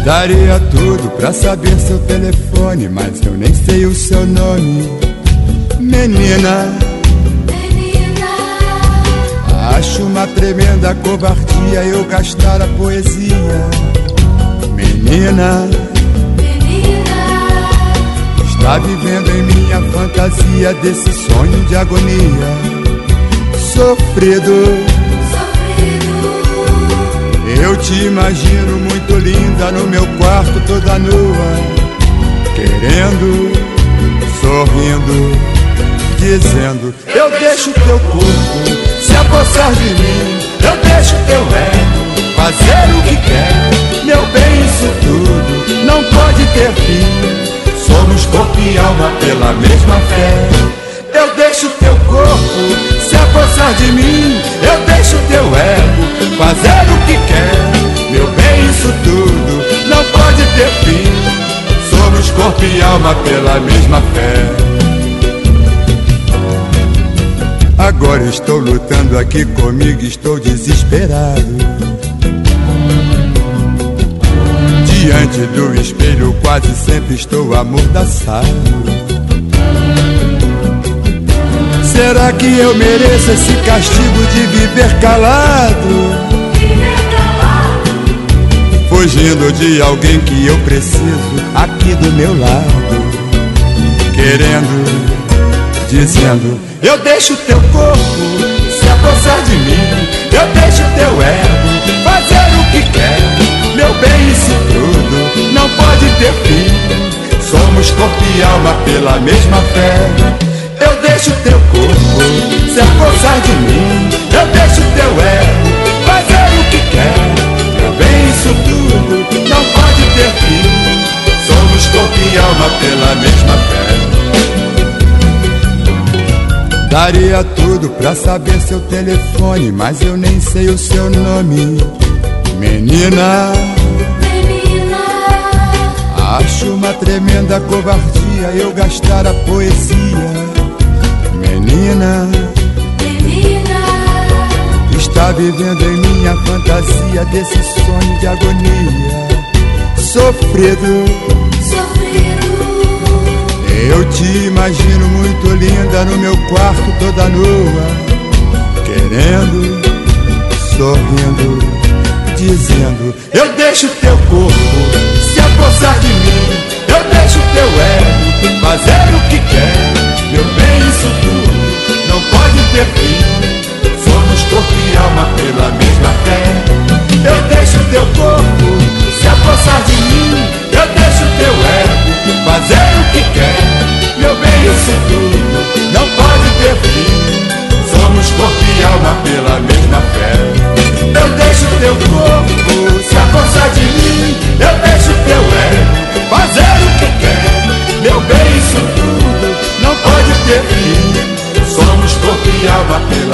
Daria tudo pra saber seu telefone, mas eu nem sei o seu nome. Menina, acho uma tremenda covardia eu gastar a poesia. Menina, está vivendo em minha fantasia desse sonho de agonia. Sofrido, eu te imagino muito linda no meu quarto toda nua, querendo, sorrindo, dizendo: eu deixo teu corpo se apossar de mim, eu deixo teu ego fazer o que quer. Meu bem, isso tudo não pode ter fim, somos corpo e alma pela mesma fé. Eu deixo teu corpo se apossar de mim, eu deixo teu ego fazer o que quer. Meu bem, isso tudo não pode ter fim, somos corpo e alma pela mesma fé. Agora estou lutando aqui comigo, estou desesperado. Diante do espelho quase sempre estou amordaçado. Será que eu mereço esse castigo de viver calado? Fugindo de alguém que eu preciso aqui do meu lado, querendo, dizendo: eu deixo teu corpo se apossar de mim, eu deixo teu ego fazer o que quer. Meu bem, isso tudo não pode ter fim, somos corpo e alma pela mesma fé. Eu deixo teu corpo se apossar de mim, eu deixo teu ego fazer o que quer. Meu bem, isso tudo não pode ter fim, somos corpo e alma pela mesma fé. Daria tudo pra saber seu telefone, mas eu nem sei o seu nome. Menina, acho uma tremenda covardia eu gastar a poesia. Menina, está vivendo em minha fantasia desse sonho de agonia. Sofrido, eu te imagino muito linda no meu quarto toda nua, querendo, sorrindo, dizendo: eu deixo teu corpo se apossar de mim, eu deixo teu ego fazer o que quer. Meu bem, isso tudo não pode ter fim, somos corpo e alma pela mesma fé. Eu deixo teu corpo se apossar de mim, eu deixo teu ego fazer o que quer. Meu bem, isso tudo não pode ter fim, somos corpo e alma pela mesma fé. Eu deixo teu corpo se apossar de mim, eu deixo teu ego fazer o que quer. Meu bem, isso tudo não pode ter fim, somos corpo e alma pela